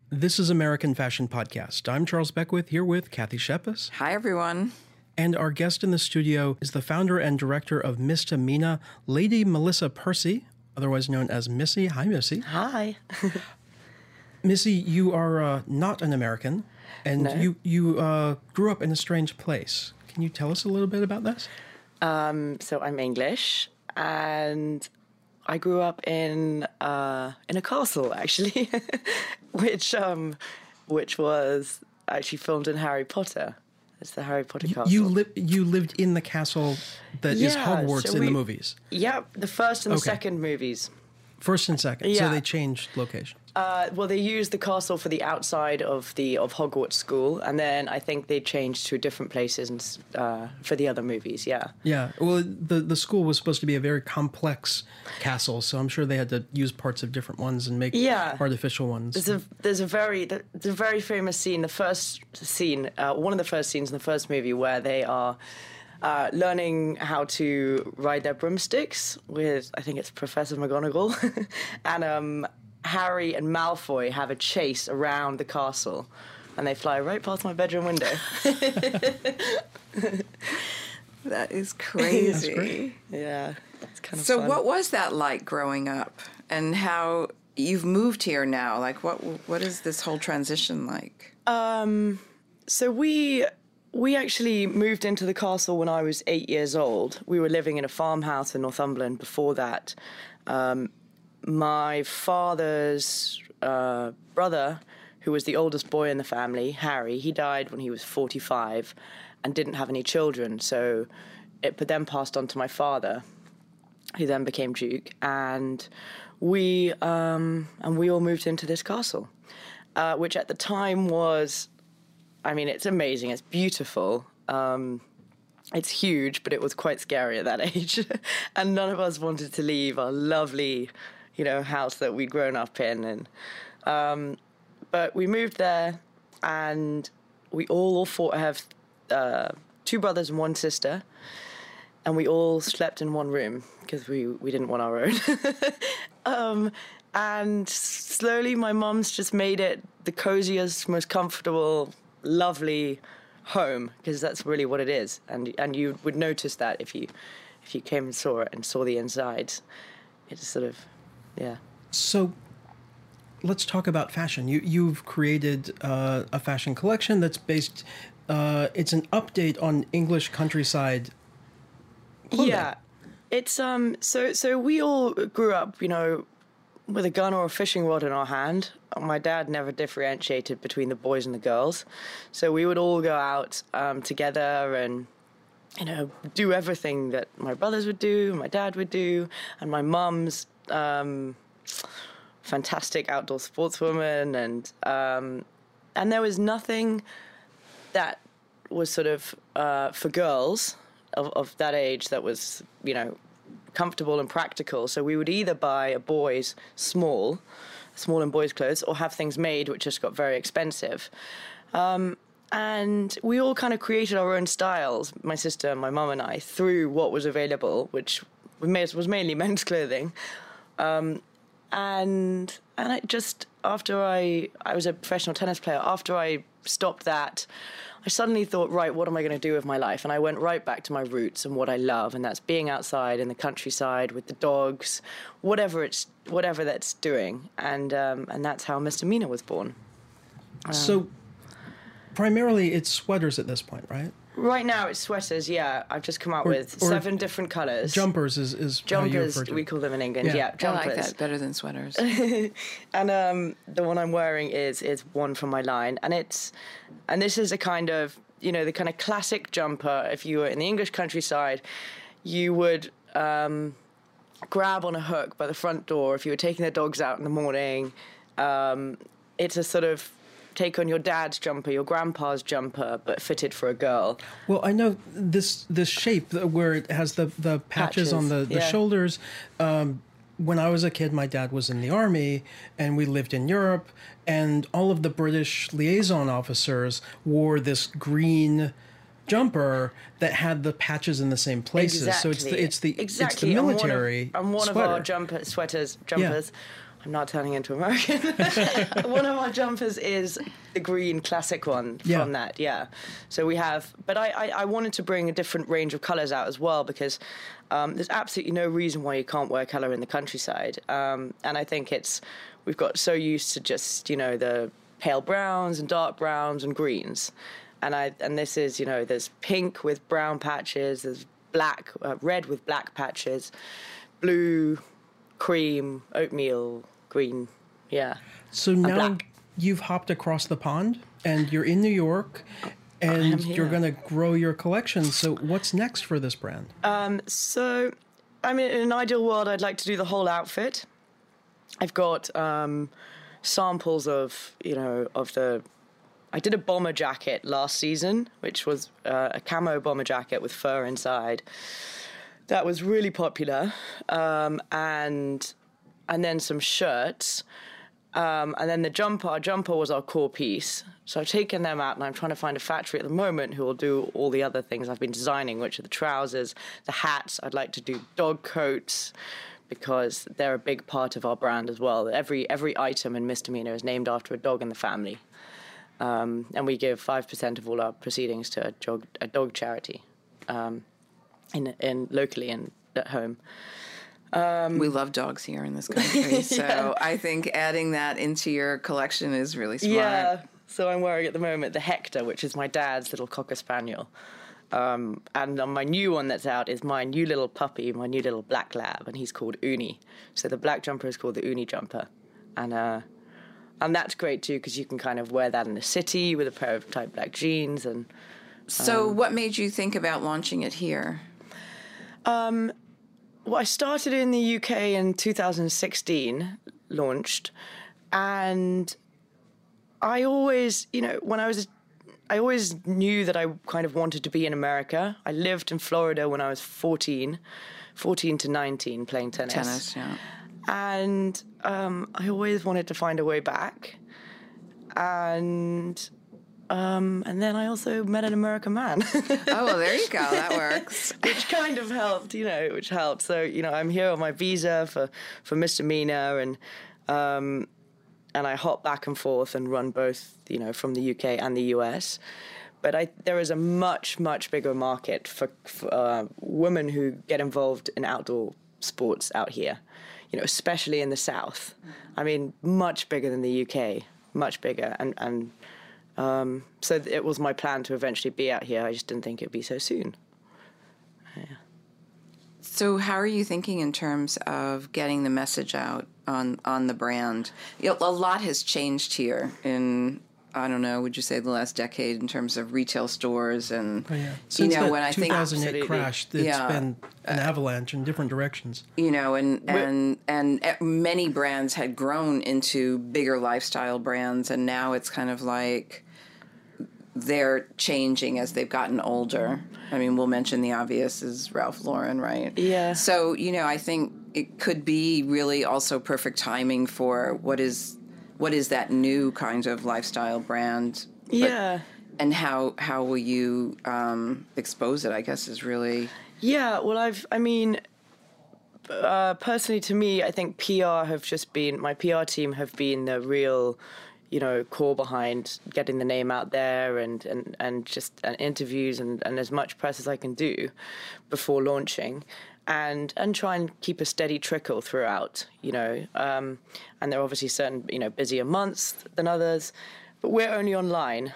This is American Fashion Podcast. I'm Charles Beckwith, here with Kathy Shepis. Hi, everyone. And our guest in the studio is the founder and director of Misdemeanor, Lady Melissa Percy, otherwise known as Missy. Hi, Missy. Hi. Missy, you are not an American, and No. you grew up in a strange place. Can you tell us a little bit about this? So I'm English, and I grew up in a castle, actually, which was actually filmed in Harry Potter. It's the Harry Potter castle. You lived in the castle that is Yeah, Hogwarts so in the movies. Yeah, the first and the Okay. second movies. First and second, so Yeah. they changed locations. Well, they used the castle for the outside of Hogwarts School, and then I think they changed to different places for the other movies. Yeah. Yeah, well, the school was supposed to be a very complex castle, so I'm sure they had to use parts of different ones and make artificial ones. There's a very famous scene. The first scene, one of the first scenes in the first movie, where they are learning how to ride their broomsticks with, I think it's Professor McGonagall, and Harry and Malfoy have a chase around the castle, and they fly right past my bedroom window. That is crazy. That's great. Yeah, it's kind of So fun. what was that like growing up, and how you've moved here now? Like, what is this whole transition like? So we actually moved into the castle when I was 8 years old. We were living in a farmhouse in Northumberland before that. My father's brother, who was the oldest boy in the family, Harry, he died when he was 45 and didn't have any children. So it then passed on to my father, who then became Duke. And we all moved into this castle, which at the time was, I mean, it's amazing. It's beautiful. It's huge, but it was quite scary at that age. And none of us wanted to leave our lovely, house that we'd grown up in. And but we moved there, and we all four have two brothers and one sister, and we all slept in one room because we didn't want our own. And slowly, my mum's just made it the coziest, most comfortable, lovely home, because that's really what it is. And you would notice that if you came and saw it and saw the insides. It's sort of, yeah. So let's talk about fashion. You've created a fashion collection that's based, it's an update on English countryside clothing. Yeah. It's, so we all grew up, with a gun or a fishing rod in our hand. My dad never differentiated between the boys and the girls. So we would all go out together and, do everything that my brothers would do, my dad would do, and my mum's fantastic outdoor sportswoman. And there was nothing that was sort of for girls of that age that was, comfortable and practical. So we would either buy a boy's small and boys' clothes, or have things made, which just got very expensive. And we all kind of created our own styles, my sister, my mum and I, through what was available, which was mainly men's clothing. And I just, after I was a professional tennis player, after I stopped that, I suddenly thought, right, what am I going to do with my life? And I went right back to my roots and what I love, and that's being outside in the countryside with the dogs, whatever that's doing, and that's how Misdemeanor was born. So primarily it's sweaters at this point, right? Right now it's sweaters, yeah. I've just come out with 7 different colours. Jumpers is how you refer Jumpers, to we it. call them in England, Yeah. yeah, I jumpers. like that better than sweaters. And the one I'm wearing is one from my line, and this is a kind of, the kind of classic jumper. If you were in the English countryside, you would grab on a hook by the front door if you were taking the dogs out in the morning. It's a sort of take on your dad's jumper, your grandpa's jumper, but fitted for a girl. Well, I know this shape where it has the patches on the yeah. shoulders. When I was a kid, my dad was in the army, and we lived in Europe, and all of the British liaison officers wore this green jumper that had the patches in the same places. Exactly. So it's the exactly. military And one sweater. of our jumpers. I'm not turning into American. One of our jumpers is the green classic one from that, So we have, but I wanted to bring a different range of colours out as well, because there's absolutely no reason why you can't wear colour in the countryside. And I think we've got so used to just, the pale browns and dark browns and greens. And this is, there's pink with brown patches, there's black, red with black patches, blue, cream, oatmeal, green, So now you've hopped across the pond and you're in New York and you're going to grow your collection. So what's next for this brand? So, in an ideal world, I'd like to do the whole outfit. I've got samples of, I did a bomber jacket last season, which was a camo bomber jacket with fur inside. That was really popular. And then some shirts. And then our jumper was our core piece. So I've taken them out and I'm trying to find a factory at the moment who will do all the other things I've been designing, which are the trousers, the hats. I'd like to do dog coats because they're a big part of our brand as well. Every item in Misdemeanor is named after a dog in the family. And we give 5% of all our proceedings to a dog charity in locally and at home. We love dogs here in this country, so I think adding that into your collection is really smart. Yeah, so I'm wearing at the moment the Hector, which is my dad's little Cocker Spaniel. And my new one that's out is my new little puppy, my new little black lab, and he's called Uni. So the black jumper is called the Uni jumper. And that's great too, because you can kind of wear that in the city with a pair of tight black jeans. And So what made you think about launching it here? Well, I started in the UK in 2016, launched, and I always, I always knew that I kind of wanted to be in America. I lived in Florida when I was 14 to 19, playing tennis. Tennis, yeah. And I always wanted to find a way back. And then I also met an American man. Oh, well, there you go. That works. Which kind of helped, which helped. So, I'm here on my visa for Misdemeanor, and I hop back and forth and run both, from the UK and the US. But there is a much, much bigger market for women who get involved in outdoor sports out here, especially in the South. I mean, much bigger than the UK, much bigger. And so it was my plan to eventually be out here. I just didn't think it'd be so soon. Yeah. So how are you thinking in terms of getting the message out on the brand? A lot has changed here in, I don't know, would you say the last decade in terms of retail stores and, Since that when I think 2008 crash, it's been an avalanche in different directions. And many brands had grown into bigger lifestyle brands, and now it's kind of like they're changing as they've gotten older. I mean, we'll mention the obvious is Ralph Lauren, right? Yeah. So, I think it could be really also perfect timing for what is that new kind of lifestyle brand. Yeah. And how will you expose it, I guess, is really... Yeah, well, personally to me, I think my PR team have been the real, core behind getting the name out there and just interviews and as much press as I can do before launching. And try and keep a steady trickle throughout, and there are obviously certain, busier months than others, but we're only online,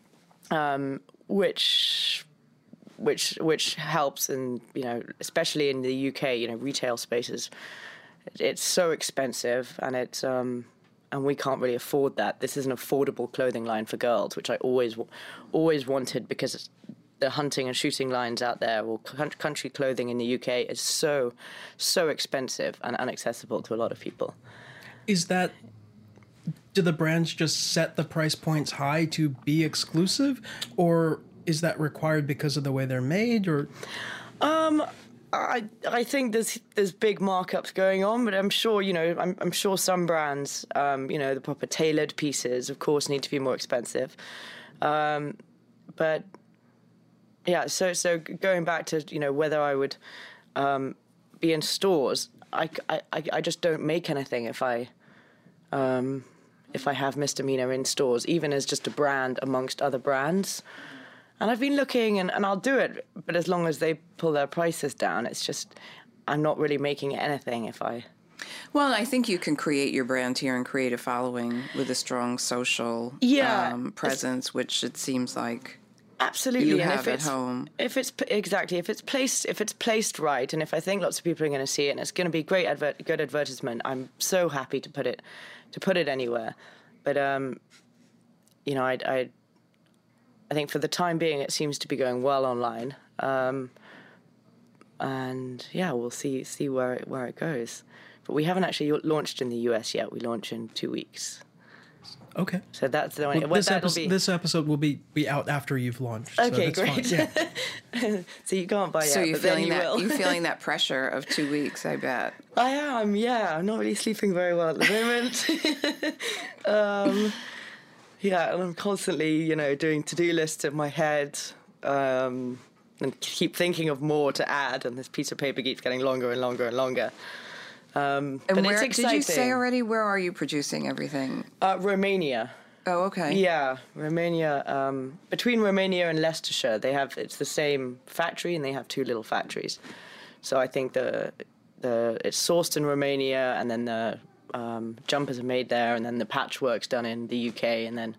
which helps, and especially in the UK, retail spaces, it's so expensive, and it's and we can't really afford that. This is an affordable clothing line for girls, which I always wanted, because the hunting and shooting lines out there, or country clothing in the UK, is so expensive and inaccessible to a lot of people. Do the brands just set the price points high to be exclusive, or is that required because of the way they're made? Or I think there's big markups going on, but I'm sure I'm sure some brands, the proper tailored pieces, of course, need to be more expensive, but. Yeah, so going back to, whether I would be in stores, I just don't make anything if I if I have Misdemeanor in stores, even as just a brand amongst other brands. And I've been looking, and I'll do it, but as long as they pull their prices down, it's just, I'm not really making anything if I... Well, I think you can create your brand here and create a following with a strong social presence, which it seems like absolutely you and have at home. If it's placed right, and if I think lots of people are going to see it, and it's going to be good advertisement, I'm so happy to put it anywhere. But you know, I think for the time being, it seems to be going well online. And yeah, we'll see where it goes. But we haven't actually launched in the US yet. We launch in 2 weeks. Okay. So that's the only... Well, this episode will be out after you've launched. Okay, so great. Yeah. So you can't buy so yet, you're but then feeling you that will. you're feeling that pressure of 2 weeks, I bet. I am, yeah. I'm not really sleeping very well at the moment. Yeah, and I'm constantly, doing to-do lists in my head, and keep thinking of more to add, and this piece of paper keeps getting longer and longer and longer. And but where, it's exciting. did you say already, where are you producing everything? Romania. Oh, okay. Yeah, Romania. Between Romania and Leicestershire, it's the same factory, and they have two little factories. So I think it's sourced in Romania, and then the jumpers are made there, and then the patchwork's done in the UK, and then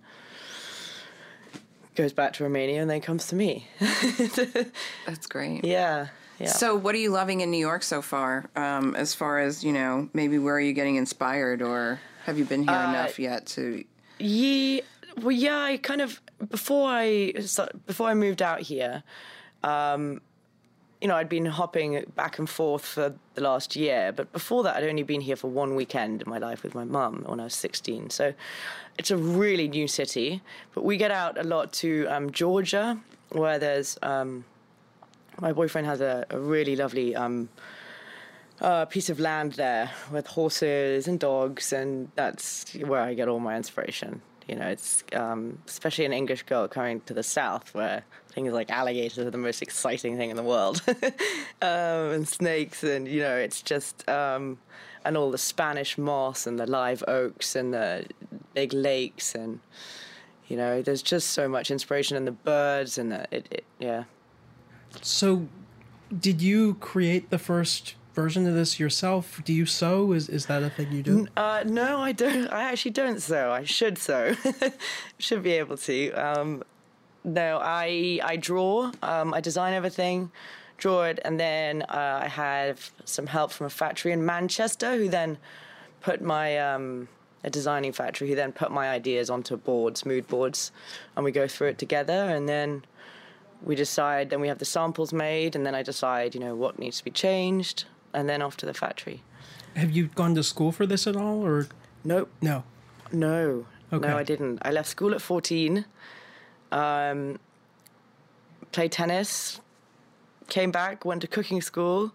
goes back to Romania, and then comes to me. That's great. Yeah. Yeah. So what are you loving in New York so far? As far as, maybe where are you getting inspired, or have you been here enough yet to... I kind of, before I moved out here, I'd been hopping back and forth for the last year, but before that I'd only been here for one weekend in my life with my mum when I was 16. So it's a really new city, but we get out a lot to Georgia, where there's... my boyfriend has a really lovely piece of land there with horses and dogs, and that's where I get all my inspiration. It's especially an English girl coming to the south, where things like alligators are the most exciting thing in the world, and snakes, and it's just and all the Spanish moss and the live oaks and the big lakes, and there's just so much inspiration in the birds and yeah. So, did you create the first version of this yourself? Do you sew? Is that a thing you do? No, I don't. I actually don't sew. I should sew. Should be able to. No, I draw. I design everything, draw it, and then I have some help from a factory in Manchester, who then put my a designing factory, who then put my ideas onto boards, mood boards, and we go through it together, and then we decide. Then we have the samples made, and then I decide, what needs to be changed, and then off to the factory. Have you gone to school for this at all, or? Nope. No. No. Okay. No, I didn't. I left school at 14. Played tennis. Came back. Went to cooking school.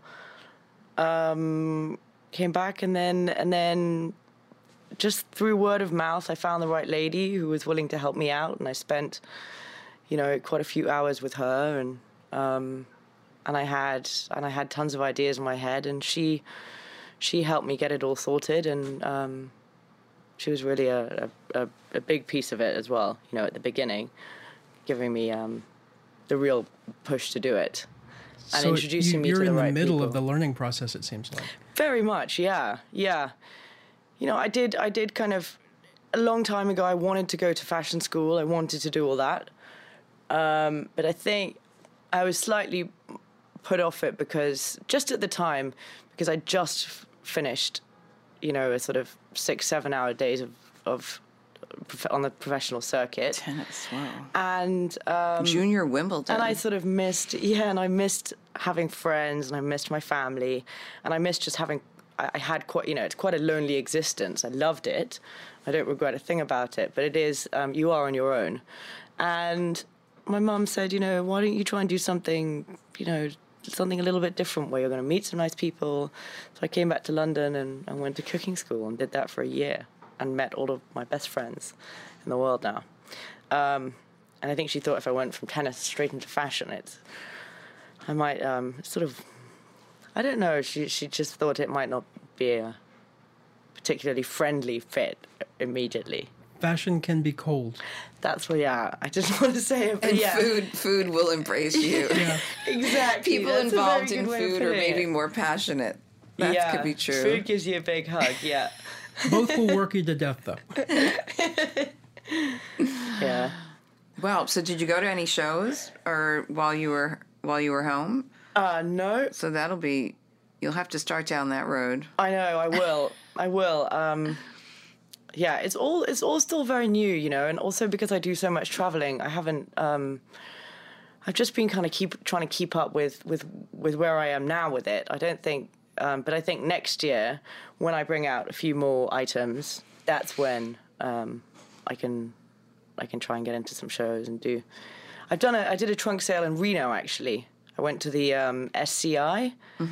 Came back, and then just through word of mouth, I found the right lady who was willing to help me out, and I spent, quite a few hours with her, and I had tons of ideas in my head, and she helped me get it all sorted, and she was really a big piece of it as well, at the beginning, giving me the real push to do it, and so introducing me to the right people. You're in the middle of the learning process, it seems like. Very much, yeah. I did kind of, a long time ago, I wanted to go to fashion school. I wanted to do all that. But I think I was slightly put off it because just at the time, because I just finished, a sort of 6-7 hour days of on the professional circuit. Tennis, wow. And Junior Wimbledon. And I sort of missed having friends, and I missed my family, and I missed just having. I had quite, it's quite a lonely existence. I loved it. I don't regret a thing about it, but it is, you are on your own. And my mum said, why don't you try and do something, something a little bit different where you're going to meet some nice people. So I came back to London and went to cooking school and did that for a year and met all of my best friends in the world now. And I think she thought if I went from tennis straight into fashion, I might I don't know, she just thought it might not be particularly friendly fit immediately. Fashion can be cold. That's what, yeah, I just want to say it. But And yeah. food will embrace you. Yeah. Exactly. People That's a very involved in good way of food are putting maybe it. more passionate. That Yeah, could be true. Food gives you a big hug, yeah. Both will work you to death, though. Yeah. Well, so did you go to any shows or while you were home? No, So you'll have to start down that road. I know, I will. Yeah, it's all still very new, you know, and also because I do so much traveling, I haven't, I've just been kind of trying to keep up with where I am now with it. I don't think, but I think next year, when I bring out a few more items, that's when I can try and get into some shows and do. I did a trunk sale in Reno, actually. I went to the SCI,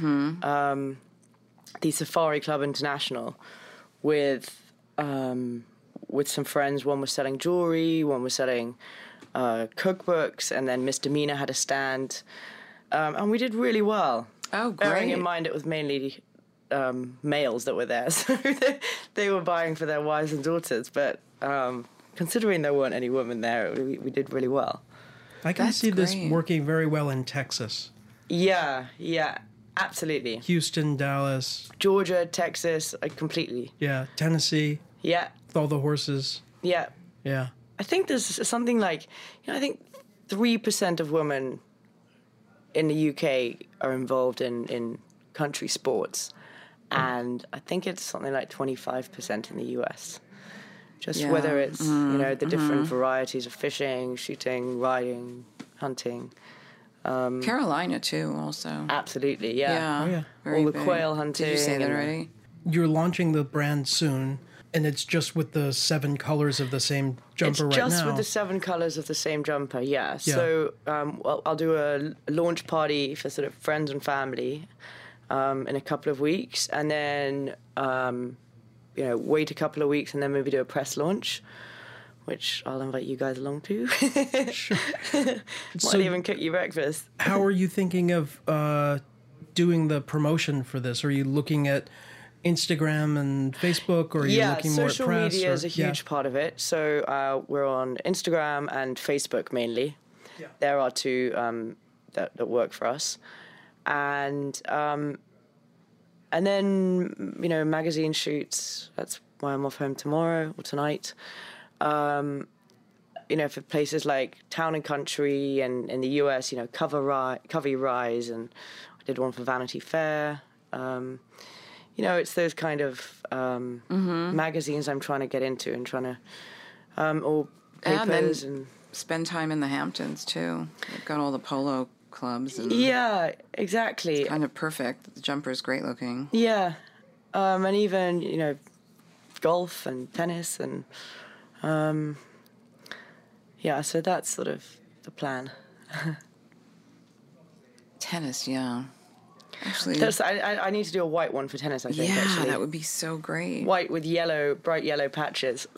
the Safari Club International, with some friends. One was selling jewelry, one was selling cookbooks, and then Miss Demeanor had a stand, and we did really well. Oh, great. Bearing in mind it was mainly males that were there, so they were buying for their wives and daughters, but considering there weren't any women there, we did really well. I can That's see this great. working very well in Texas. Yeah, absolutely. Houston, Dallas, Georgia, Texas, completely. yeah, Tennessee, Yeah, with all the horses. yeah. Yeah. I think there's something like, I think 3% of women in the UK are involved in country sports, and I think it's something like 25% in the US. Just Yeah. whether it's, the different varieties of fishing, shooting, riding, hunting. Carolina too, also. Absolutely, yeah. Oh, yeah. Very All the big. quail hunting. Did you say that and- already? You're launching the brand soon, and it's just with the 7 colors of the same jumper It's right just now. with the 7 colors of the same jumper, yeah. So I'll do a launch party for sort of friends and family in a couple of weeks, and then wait a couple of weeks and then maybe do a press launch, which I'll invite you guys along to. Sure. Might So- even cook you breakfast. How are you thinking of doing the promotion for this? Are you looking at Instagram and Facebook, or are you looking more at social press? media or- is a huge part of it. So we're on Instagram and Facebook mainly. Yeah. There are two that work for us, and then magazine shoots. That's why I'm off home tomorrow or tonight. For places like Town and Country and in the US, Cover Rise, and I did one for Vanity Fair. It's those kind of magazines I'm trying to get into and trying to, or And papers then spend time in the Hamptons too. They've got all the polo clubs and yeah, exactly. kind of perfect. The jumper's great looking. Yeah, and even golf and tennis and so that's sort of the plan. Tennis, yeah. Actually, I need to do a white one for tennis. I think yeah, actually. that would be so great. White with bright yellow patches.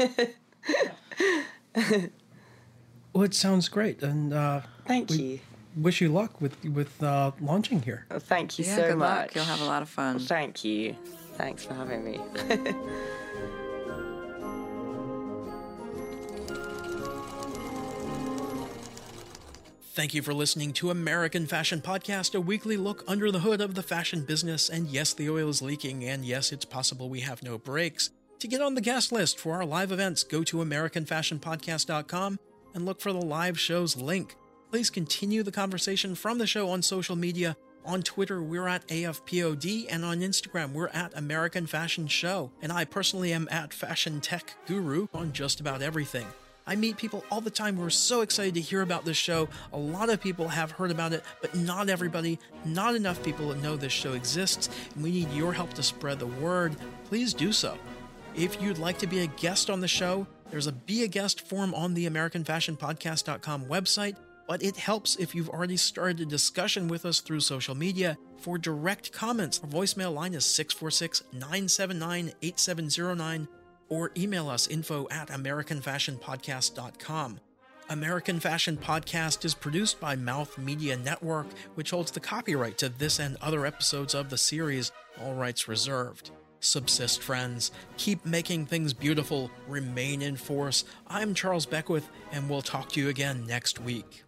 Well, it sounds great, and Thank you. wish you luck with launching here. Well, thank you Yeah, so good much. luck. You'll have a lot of fun. Thank you. Thanks for having me. Thank you for listening to American Fashion Podcast, a weekly look under the hood of the fashion business. And yes, the oil is leaking, and yes, it's possible we have no breaks. To get on the guest list for our live events, go to AmericanFashionPodcast.com and look for the live shows link. Please continue the conversation from the show on social media. On Twitter, we're at AFPOD, and on Instagram, we're at American Fashion Show. And I personally am at Fashion Tech Guru on just about everything. I meet people all the time who are so excited to hear about this show. A lot of people have heard about it, but not everybody, not enough people know this show exists, and we need your help to spread the word. Please do so. If you'd like to be a guest on the show, there's a Be a Guest form on the AmericanFashionPodcast.com website, but it helps if you've already started a discussion with us through social media. For direct comments, our voicemail line is 646-979-8709, or email us info@AmericanFashionPodcast.com. American Fashion Podcast is produced by Mouth Media Network, which holds the copyright to this and other episodes of the series, all rights reserved. Subsist, friends. Keep making things beautiful. Remain in force. I'm Charles Beckwith, and we'll talk to you again next week.